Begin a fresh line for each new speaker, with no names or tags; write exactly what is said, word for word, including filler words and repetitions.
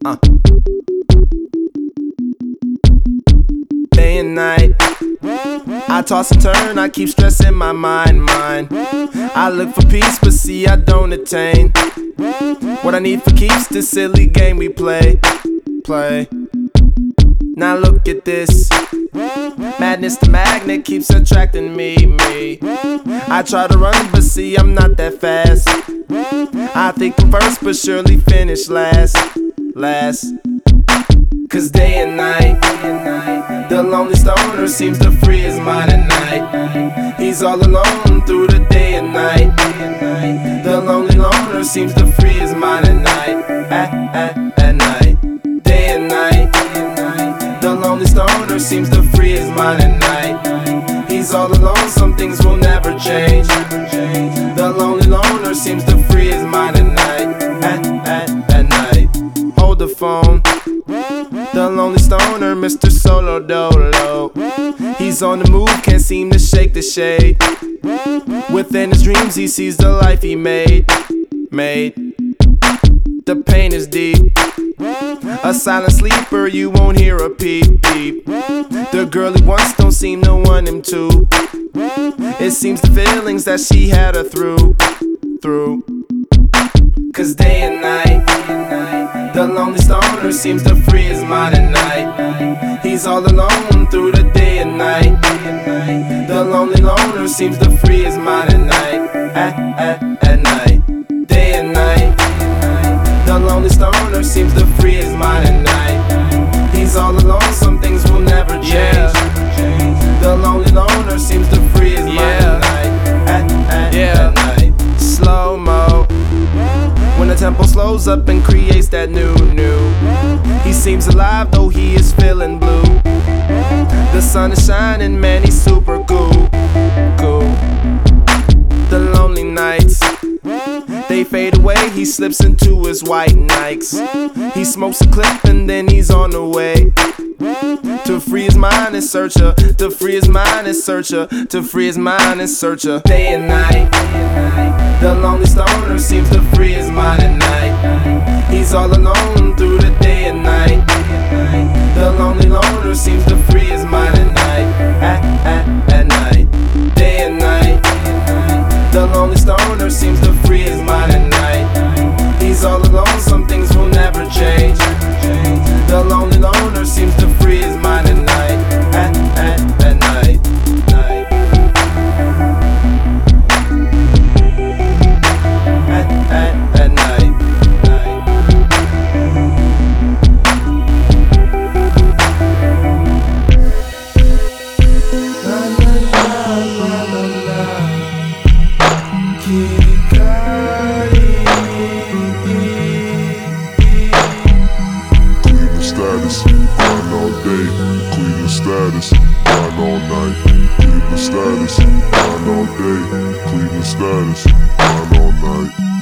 Uh. Day and night, I toss and turn, I keep stressing my mind, mind. I look for peace, but see I don't attain what I need for keeps this silly game we play, play. Now look at this, madness the magnet keeps attracting me, me. I try to run, but see I'm not that fast. I think I'm first, but surely finish last, last. Cause day and night, the lonely stoner seems to free his mind at night. He's all alone through the day and night. The lonely loner seems to free his mind at night, at, at, at night. Day and night, the lonely stoner seems to free his mind at night. He's all alone, some things will never change. The lonely loner seems to free his mind at night, at, at, at night. Hold the phone, the lonely stoner, Mister Solo Dolo. He's on the move, can't seem to shake the shade. Within his dreams he sees the life he made, made. The pain is deep, a silent sleeper, you won't hear a peep, peep. The girl he wants don't seem to want him to. It seems the feelings that she had her through, through. Cause day and night, the lonely stoner seems to free his mind at night. He's all alone through the day and night. The lonely loner seems to free his mind at night, at, at, at night. Day and night, the lonely stoner seems to free his mind at night. He's all alone, some things will never change. Yeah. The lonely loner seems to free his mind yeah. at night, at, at, yeah. at night. Slow-mo, when the tempo slows up and creates that new, new. He seems alive though he is feeling blue. The sun is shining, man, he's super cool, cool. The lonely nights, they fade away, he slips into his white Nikes. He smokes a clip and then he's on the way to free his mind and searcher, to free his mind and searcher, to free his mind and searcher. Day and night, the lonely stoner seems to free his mind at night. He's all alone through the day and night. The lonely loner seems to free his mind at night, at, at, at night. Day and night, the lonely stoner seems to free his mind at night. He's all alone, some things will never change. The lonely loner seems to free his mind at night, at, at, at night, night. At, at, at night, night. La la la la la la. Kid Cudi.
Cleveland status, grind all day. Cleveland status, grind all night. Cleveland status, grind all day. Cleveland status, grind all night.